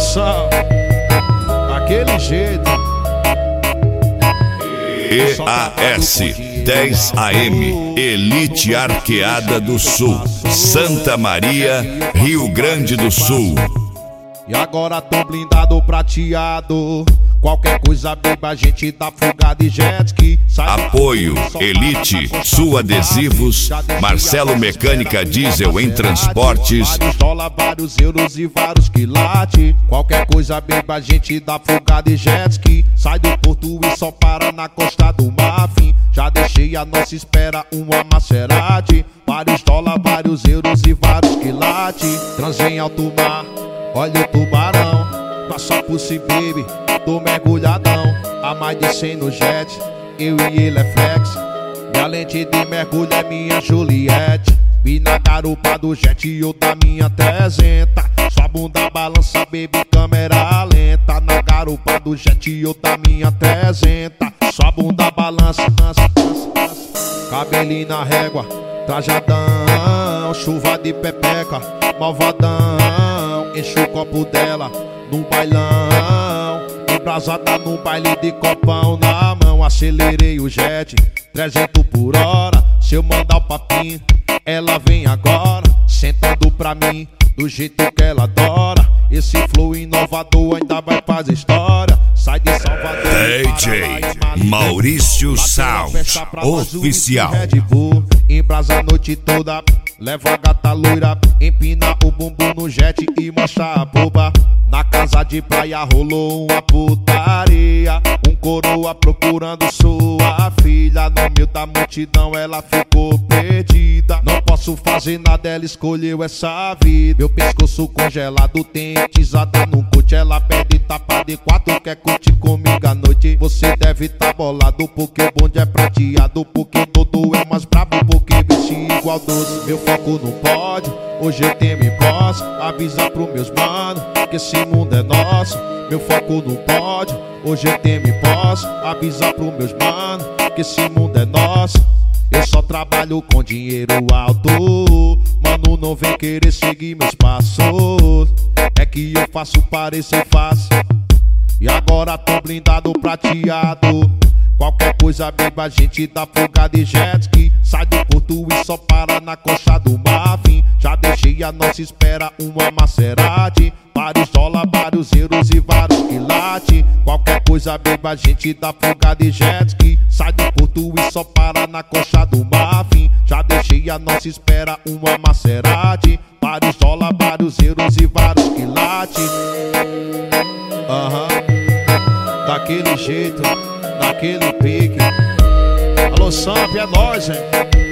Sam, daquele jeito. EAS 10 AM, Elite Arqueada do Sul, Santa Maria, Rio Grande do Sul. E agora tô blindado prateado. Qualquer coisa beba, a gente dá fuga de jet ski. Apoio Elite, Sul Adesivos, Marcelo Mecânica Diesel em Transportes. Vários dólares, vários euros e vários quilates. Qualquer coisa beba, a gente dá fuga de jet ski. Sai do porto e só para na costa do Marfim. Já deixei a nossa espera uma Maserati. Vários dólares, vários euros e vários quilates. Transei em alto mar, olha o tubarão. Passa por si, baby, tô mergulhadão. A mais de 100 no jet, eu e ele é flex. Minha lente de mergulho é minha Juliette. Vi na garupa do jet e eu da minha 300. Sua bunda balança, baby, câmera lenta. Na garupa do jet e eu da minha 300. Sua bunda balança, cabelinho na régua, trajadão. Chuva de pepeca, malvadão. Enche o copo dela no bailão, embrasada no baile de copão na mão. Acelerei o jet, 300 por hora. Se eu mandar o papinho, ela vem agora, sentando pra mim, do jeito que ela adora. Esse flow inovador ainda vai fazer história. Sai de Salvador, DJ Maurício Sound Oficial. Embrasa a noite toda, leva a gata loira, empina o bumbum no jet e mostra a boba. Na casa de praia rolou uma putaria. Um coroa procurando sua filha. No meio da multidão ela ficou perdida. Não posso fazer nada, ela escolheu essa vida. Meu pescoço congelado tem tisada no coach. Ela pede tapa de 4, quer curtir comigo à noite. Você deve tá bolado porque o bonde é prateado. Porque o todo é mais brabo, porque veste igual doce. Meu foco não pode, hoje eu tenho me posso. Avisa pros meus manos que esse mundo é nosso. Meu foco não pode, hoje eu tenho me posso. Avisa pros meus manos que esse mundo é nosso. Eu só trabalho com dinheiro alto. Mano, não vem querer seguir meus passos. É que eu faço parecer fácil. E agora tô blindado prateado. Qualquer coisa beba, a gente dá fuga de jet ski. Sai do porto e só para na costa do Marfim. Já deixei a nossa espera uma Maserati. Vários dólares, vários euros e vários quilates. Qualquer coisa beba, a gente dá fuga de jet ski. Sai do porto e só para na costa do Marfim. Já deixei a nossa espera uma Maserati. Vários dólares, vários euros e vários quilates. Daquele jeito, daquele pique. Alô, Samp, é nóis, hein?